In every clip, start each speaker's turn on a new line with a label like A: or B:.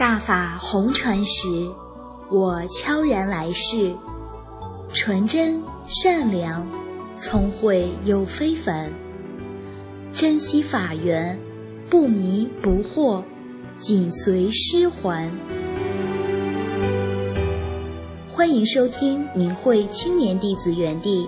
A: 大法红传时，我悄然来世，纯真善良，聪慧又非凡，珍惜法缘，不迷不惑，紧随师还。欢迎收听明慧青年弟子园地。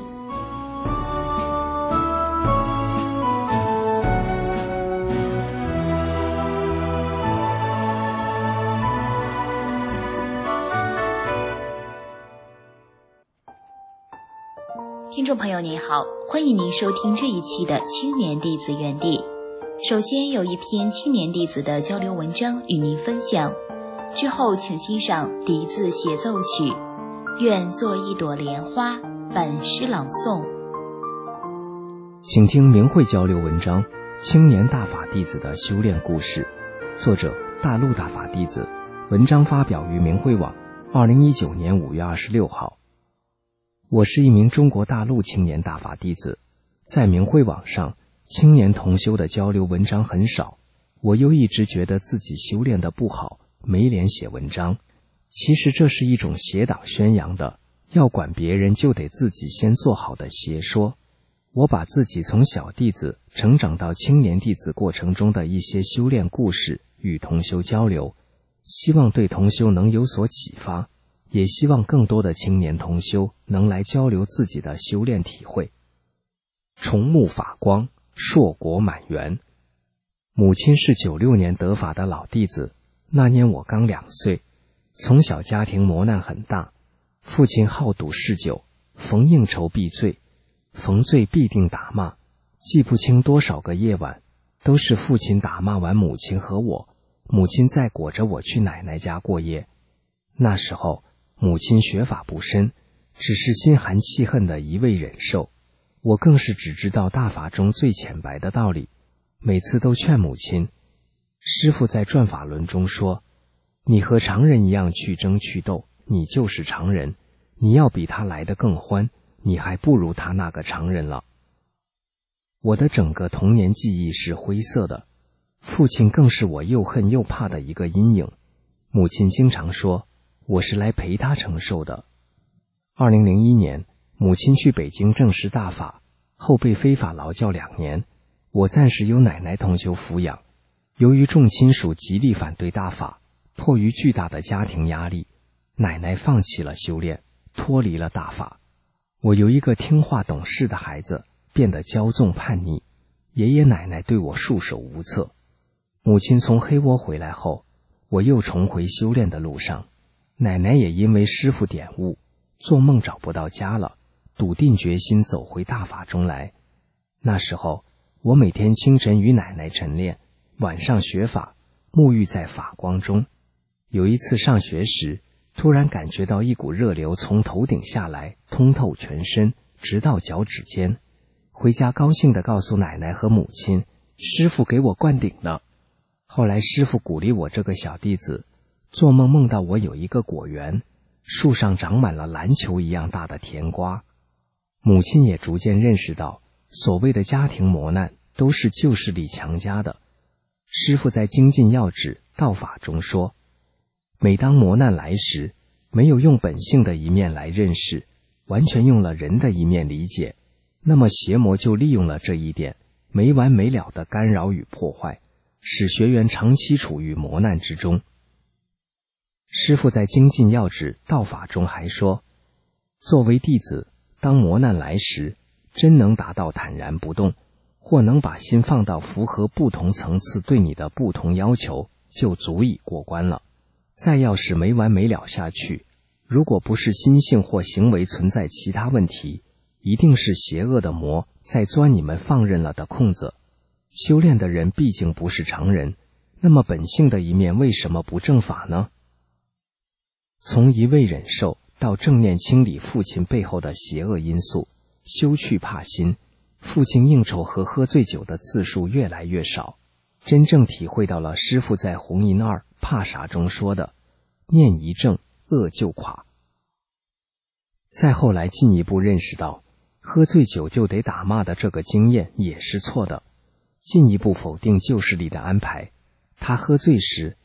A: 听众朋友您好，欢迎您收听这一期的青年弟子园地。首先有一篇青年弟子的交流文章与您分享，之后请欣赏笛子协奏曲《愿做一朵莲花》本诗朗诵。
B: 请听明慧交流文章《青年大法弟子的修炼故事》，作者大陆大法弟子，文章发表于明慧网2019年5月26号。我是一名中国大陆青年大法弟子，在明慧网上青年同修的交流文章很少，我又一直觉得自己修炼得不好，没脸写文章。其实这是一种邪党宣扬的要管别人就得自己先做好的邪说。我把自己从小弟子成长到青年弟子过程中的一些修炼故事与同修交流，希望对同修能有所启发，也希望更多的青年同修能来交流自己的修炼体会。重沐法光，硕果满园。母亲是96年得法的老弟子，那年我刚2岁，从小家庭磨难很大，父亲好赌嗜酒，逢应酬必醉，逢醉必定打骂，记不清多少个夜晚，都是父亲打骂完母亲和我，母亲再裹着我去奶奶家过夜。那时候母亲学法不深，只是心寒气恨的一味忍受，我更是只知道大法中最浅白的道理，每次都劝母亲。师父在转法轮中说，你和常人一样去争去斗，你就是常人，你要比他来得更欢，你还不如他那个常人了。我的整个童年记忆是灰色的，父亲更是我又恨又怕的一个阴影。母亲经常说，我是来陪他承受的。2001年，母亲去北京证实大法，后被非法劳教2年，我暂时由奶奶同修抚养。由于众亲属极力反对大法，迫于巨大的家庭压力，奶奶放弃了修炼，脱离了大法。我由一个听话懂事的孩子变得骄纵叛逆，爷爷奶奶对我束手无策。母亲从黑窝回来后，我又重回修炼的路上。奶奶也因为师父点悟，做梦找不到家了，笃定决心走回大法中来。那时候我每天清晨与奶奶晨练，晚上学法，沐浴在法光中。有一次上学时，突然感觉到一股热流从头顶下来，通透全身，直到脚趾尖。回家高兴地告诉奶奶和母亲，师父给我灌顶了。后来师父鼓励我这个小弟子，做梦梦到我有一个果园，树上长满了篮球一样大的甜瓜。母亲也逐渐认识到，所谓的家庭磨难都是旧势力强加的。师父在精进要旨道法中说，每当磨难来时，没有用本性的一面来认识，完全用了人的一面理解，那么邪魔就利用了这一点，没完没了的干扰与破坏，使学员长期处于磨难之中。师父在精进要旨道法中还说，作为弟子，当磨难来时，真能达到坦然不动，或能把心放到符合不同层次对你的不同要求，就足以过关了。再要是没完没了下去，如果不是心性或行为存在其他问题，一定是邪恶的魔在钻你们放任了的空子。修炼的人毕竟不是常人，那么本性的一面为什么不正法呢？从一味忍受到正念清理父亲背后的邪恶因素，修去怕心，父亲应酬和喝醉酒的次数越来越少，真正体会到了师父在红银2怕啥中说的，念一正，恶就垮。再后来进一步认识到，喝醉酒就得打骂的这个经验也是错的，进一步否定旧势力的安排。他喝醉时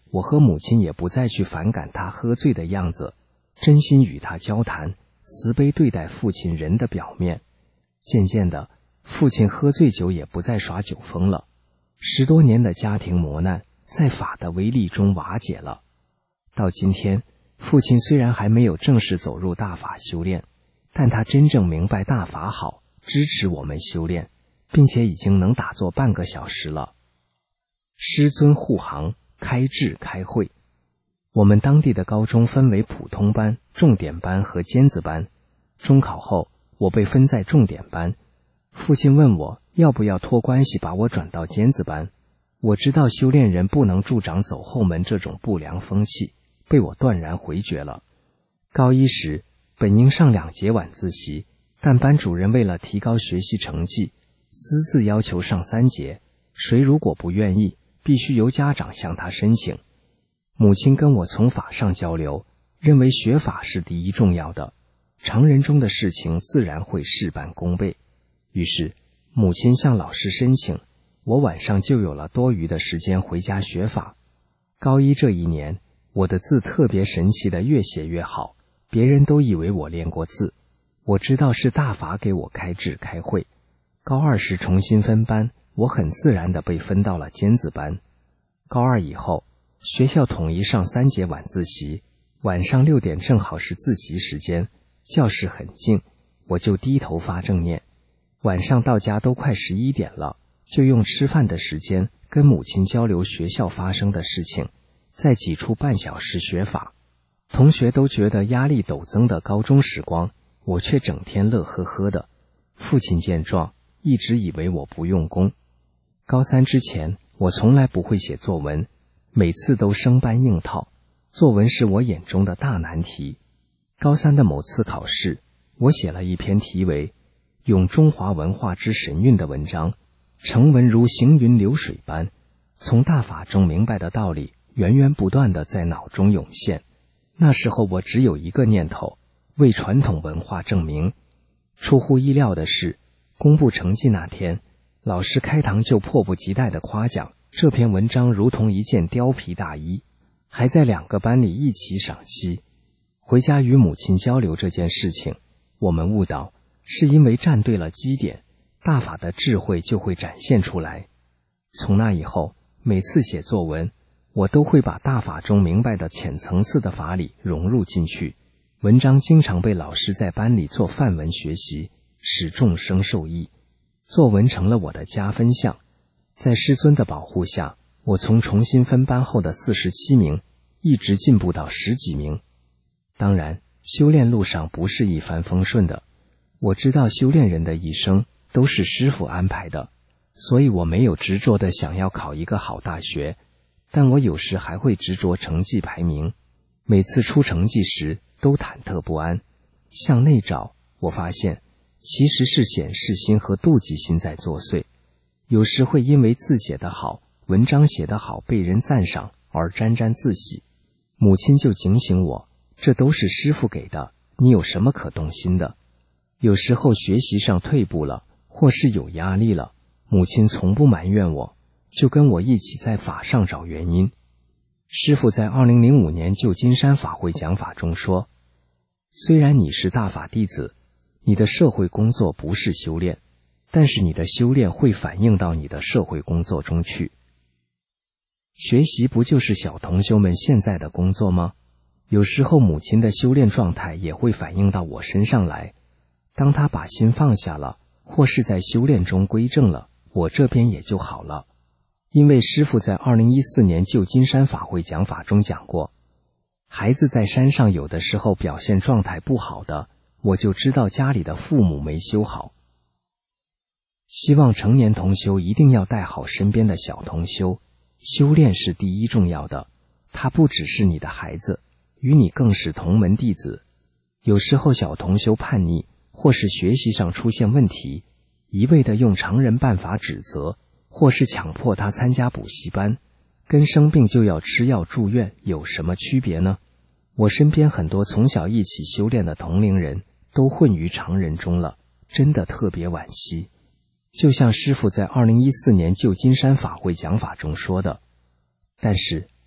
B: 我和母亲也不再去反感他喝醉的样子，真心与他交谈，慈悲对待父亲人的表面。渐渐的，父亲喝醉酒也不再耍酒疯了，10多年的家庭磨难在法的威力中瓦解了。到今天，父亲虽然还没有正式走入大法修炼，但他真正明白大法好，支持我们修炼，并且已经能打坐半个小时了。师尊护航，开智开慧。我们当地的高中分为普通班、重点班和尖子班。中考后，我被分在重点班。父亲问我要不要托关系把我转到尖子班。我知道修炼人不能助长走后门这种不良风气，被我断然回绝了。高一时，本应上2节晚自习，但班主任为了提高学习成绩，私自要求上3节，谁如果不愿意，必须由家长向他申请。母亲跟我从法上交流，认为学法是第一重要的，常人中的事情自然会事半功倍。于是母亲向老师申请，我晚上就有了多余的时间回家学法。高一这1年，我的字特别神奇的越写越好，别人都以为我练过字。我知道是大法给我开智开慧。高2时重新分班，我很自然地被分到了尖子班。高2以后，学校统一上3节晚自习，晚上6点正好是自习时间，教室很静，我就低头发正念。晚上到家都快11点了，就用吃饭的时间跟母亲交流学校发生的事情，再挤出半小时学法。同学都觉得压力陡增的高中时光，我却整天乐呵呵的。父亲见状，一直以为我不用功。高3之前，我从来不会写作文，每次都生搬硬套，作文是我眼中的大难题。高3的某次考试，我写了一篇题为《咏中华文化之神韵》的文章，成文如行云流水般，从大法中明白的道理源源不断地在脑中涌现。那时候我只有一个念头，为传统文化正名。出乎意料的是，公布成绩那天，老师开堂就迫不及待地夸奖这篇文章如同一件貂皮大衣，还在2个班里一起赏析。回家与母亲交流这件事情，我们悟到，是因为站对了基点，大法的智慧就会展现出来。从那以后，每次写作文，我都会把大法中明白的浅层次的法理融入进去。文章经常被老师在班里做范文学习，使众生受益。作文成了我的加分项。在师尊的保护下，我从重新分班后的47名，一直进步到10几名。当然，修炼路上不是一帆风顺的。我知道修炼人的一生都是师父安排的，所以我没有执着的想要考一个好大学，但我有时还会执着成绩排名。每次出成绩时都忐忑不安。向内找，我发现其实是显示心和妒忌心在作祟。有时会因为字写得好，文章写得好被人赞赏而沾沾自喜。母亲就警醒我，这都是师父给的，你有什么可动心的？有时候学习上退步了，或是有压力了，母亲从不埋怨我，就跟我一起在法上找原因。师父在2005年旧金山法会讲法中说，虽然你是大法弟子，你的社会工作不是修炼，但是你的修炼会反映到你的社会工作中去。学习不就是小同修们现在的工作吗？有时候母亲的修炼状态也会反映到我身上来。当她把心放下了，或是在修炼中归正了，我这边也就好了。因为师父在2014年旧金山法会讲法中讲过，孩子在山上有的时候表现状态不好的，我就知道家里的父母没修好。希望成年同修一定要带好身边的小同修，修炼是第一重要的，他不只是你的孩子，与你更是同门弟子。有时候小同修叛逆，或是学习上出现问题，一味地用常人办法指责，或是强迫他参加补习班，跟生病就要吃药住院有什么区别呢？我身边很多从小一起修炼的同龄人都混于常人中了，真的特别惋惜。就像师父在2014年旧金山法会讲法中说的，但是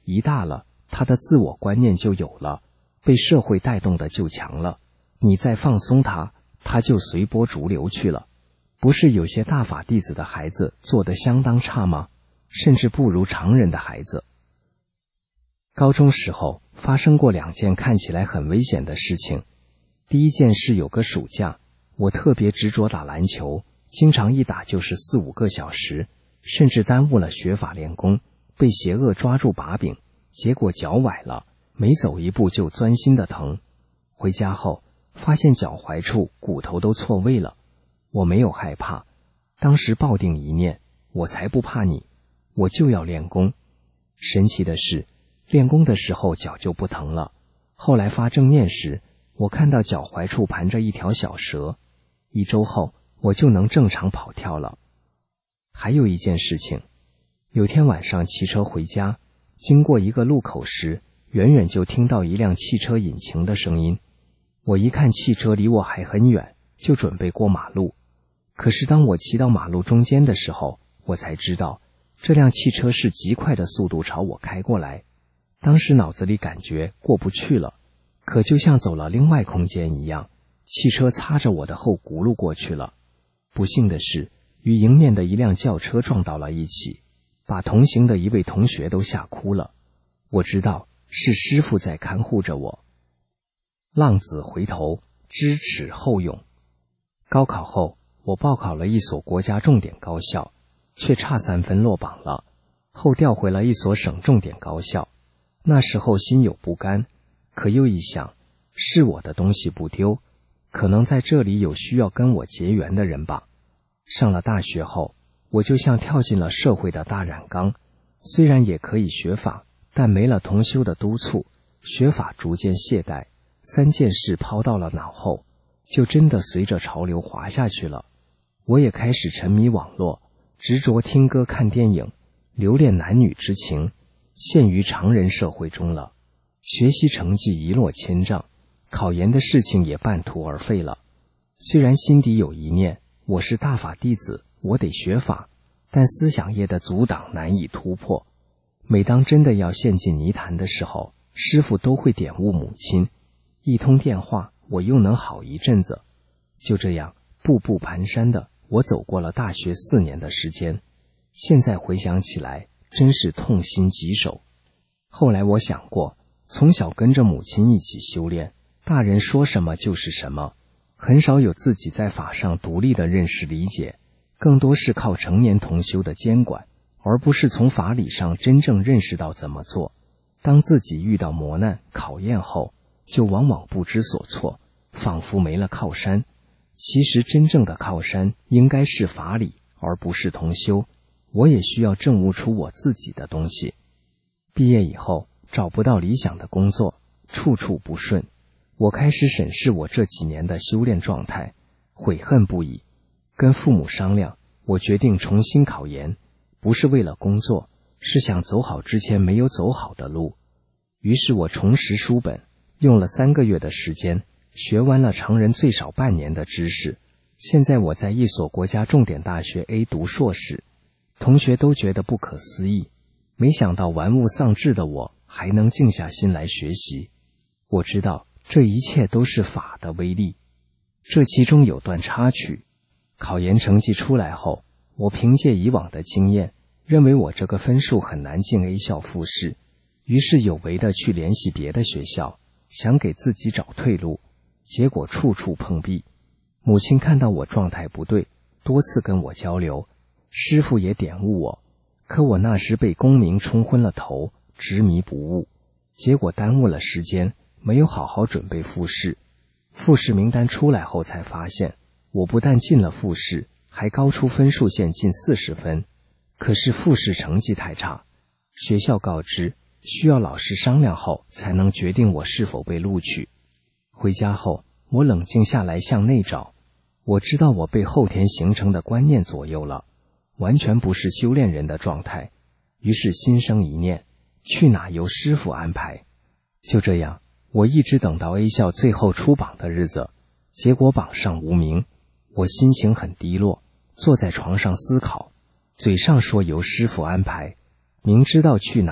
B: 一大了，他的自我观念就有了，被社会带动的就强了，你再放松他，他就随波逐流去了。不是有些大法弟子的孩子做得相当差吗？甚至不如常人的孩子。高中时候发生过2件看起来很危险的事情。第一件是有个暑假，我特别执着打篮球，经常一打就是4-5个小时，甚至耽误了学法练功，被邪恶抓住把柄，结果脚崴了，每走一步就钻心的疼。回家后发现脚踝处骨头都错位了，我没有害怕，当时抱定一念，我才不怕你，我就要练功。神奇的是，练功的时候脚就不疼了。后来发正念时，我看到脚踝处盘着一条小蛇，1周后我就能正常跑跳了。还有一件事情，有天晚上骑车回家，经过一个路口时，远远就听到一辆汽车引擎的声音。我一看汽车离我还很远，就准备过马路。可是当我骑到马路中间的时候，我才知道这辆汽车是极快的速度朝我开过来。当时脑子里感觉过不去了，可就像走了另外空间一样，汽车擦着我的后轱辘过去了。不幸的是，与迎面的一辆轿车撞到了一起，把同行的一位同学都吓哭了。我知道是师父在看护着我。浪子回头，知耻后勇。高考后，我报考了一所国家重点高校，却差3分落榜了，后调回了一所省重点高校。那时候心有不甘，可又一想，是我的东西不丢，可能在这里有需要跟我结缘的人吧。上了大学后，我就像跳进了社会的大染缸，虽然也可以学法，但没了同修的督促，学法逐渐懈怠，3件事抛到了脑后，就真的随着潮流滑下去了。我也开始沉迷网络，执着听歌看电影，留恋男女之情，陷于常人社会中了。学习成绩一落千丈，考研的事情也半途而废了。虽然心底有一念，我是大法弟子，我得学法，但思想业的阻挡难以突破。每当真的要陷进泥潭的时候，师父都会点悟母亲，一通电话我又能好一阵子。就这样步步蹒跚的，我走过了大学4年的时间。现在回想起来，真是痛心疾首。后来我想过，从小跟着母亲一起修炼，大人说什么就是什么，很少有自己在法上独立的认识理解，更多是靠成年同修的监管，而不是从法理上真正认识到怎么做。当自己遇到磨难考验后，就往往不知所措，仿佛没了靠山。其实真正的靠山应该是法理，而不是同修。我也需要证悟出我自己的东西。毕业以后找不到理想的工作，处处不顺，我开始审视我这几年的修炼状态，悔恨不已。跟父母商量，我决定重新考研，不是为了工作，是想走好之前没有走好的路。于是我重拾书本，用了3个月的时间，学完了常人最少半年的知识。现在我在一所国家重点大学 A 读硕士，同学都觉得不可思议，没想到玩物丧志的我还能静下心来学习。我知道这一切都是法的威力。这其中有段插曲，考研成绩出来后，我凭借以往的经验，认为我这个分数很难进 A 校复试，于是有为的去联系别的学校，想给自己找退路，结果处处碰壁。母亲看到我状态不对，多次跟我交流，师父也点悟我，可我那时被功名冲昏了头，执迷不悟，结果耽误了时间，没有好好准备复试。复试名单出来后才发现，我不但进了复试，还高出分数线近40分。可是复试成绩太差，学校告知需要老师商量后才能决定我是否被录取。回家后，我冷静下来向内找，我知道我被后天形成的观念左右了，完全不是修炼人的状态。于是心生一念，去哪由师父安排。就这样，我一直等到 A 校最后出榜的日子，结果榜上无名。我心情很低落，坐在床上思考，嘴上说由师父安排，明知道去哪里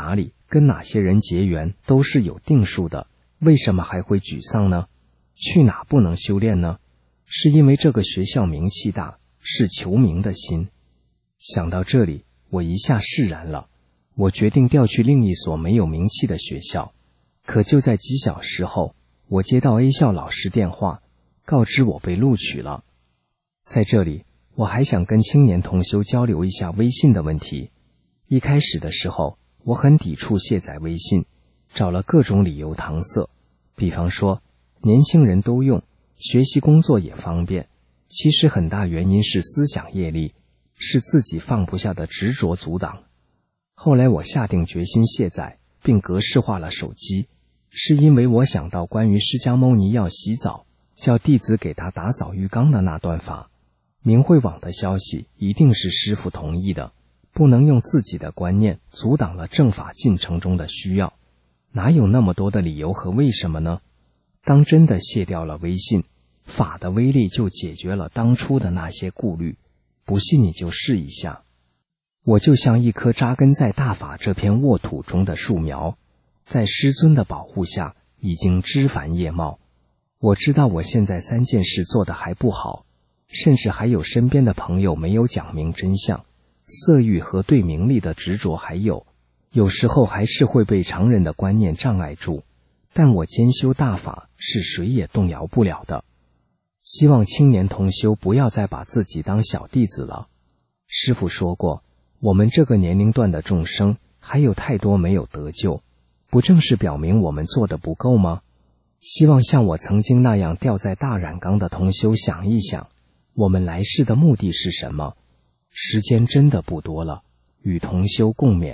B: 跟哪些人结缘都是有定数的，为什么还会沮丧呢？去哪不能修炼呢？是因为这个学校名气大，是求名的心。想到这里，我一下释然了。我决定调去另一所没有名气的学校。可就在几小时后，我接到 A 校老师电话，告知我被录取了。在这里，我还想跟青年同修交流一下微信的问题。一开始的时候，我很抵触卸载微信，找了各种理由搪塞，比方说年轻人都用，学习工作也方便。其实很大原因是思想业力，是自己放不下的执着阻挡。后来我下定决心卸载，并格式化了手机，是因为我想到关于释迦牟尼要洗澡，叫弟子给他打扫浴缸的那段法。明慧网的消息一定是师父同意的，不能用自己的观念阻挡了正法进程中的需要。哪有那么多的理由和为什么呢？当真的卸掉了微信，法的威力就解决了当初的那些顾虑。不信你就试一下。我就像一棵扎根在大法这片沃土中的树苗，在师尊的保护下已经枝繁叶茂。我知道我现在3件事做得还不好，甚至还有身边的朋友没有讲明真相，色欲和对名利的执着还有时候还是会被常人的观念障碍住，但我兼修大法是谁也动摇不了的。希望青年同修不要再把自己当小弟子了。师父说过，我们这个年龄段的众生还有太多没有得救，不正是表明我们做的不够吗？希望像我曾经那样掉在大染缸的同修想一想，我们来世的目的是什么？时间真的不多了，与同修共勉。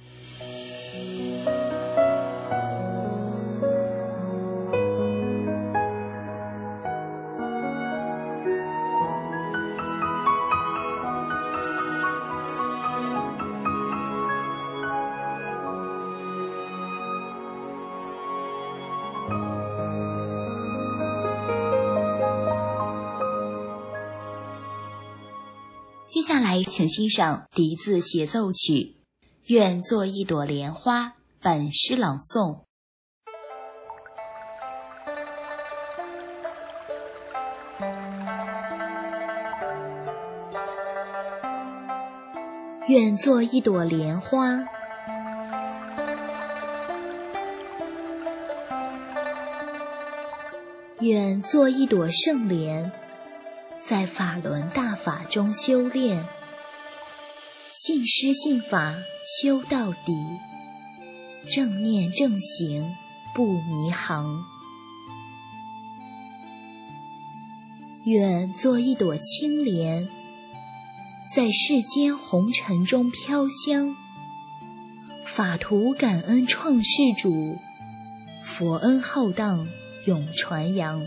A: 接下来请欣赏笛子协奏曲《愿做一朵莲花》本诗朗诵。愿做一朵莲花，愿做一朵圣莲，在法轮大法中修炼，信师信法修到底，正念正行不迷航。愿做一朵青莲，在世间红尘中飘香，法图感恩创世主，佛恩浩荡永传扬。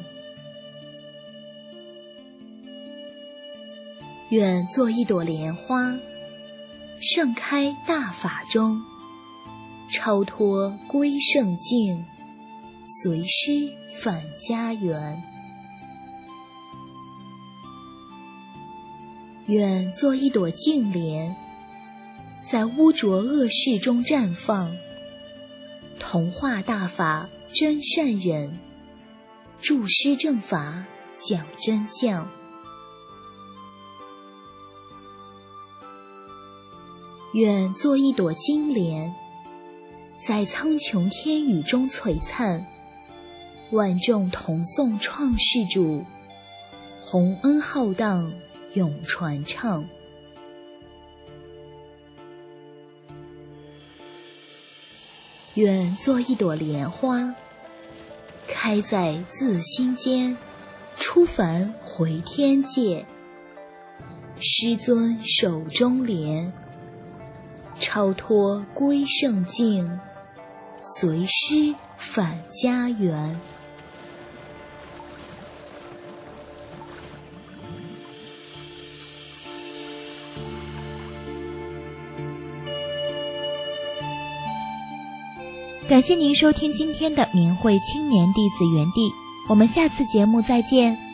A: 愿做一朵莲花，盛开大法中，超脱归圣境，随师返家园。愿做一朵净莲，在污浊恶世中绽放，同化大法真善忍，助师正法讲真相。愿做一朵金莲，在苍穹天宇中璀璨，万众同颂创世主，洪恩浩荡永传唱。愿做一朵莲花，开在自心间，出凡回天界，师尊手中莲，超脱归圣境，随师返家园。感谢您收听今天的明慧青年弟子园地，我们下次节目再见。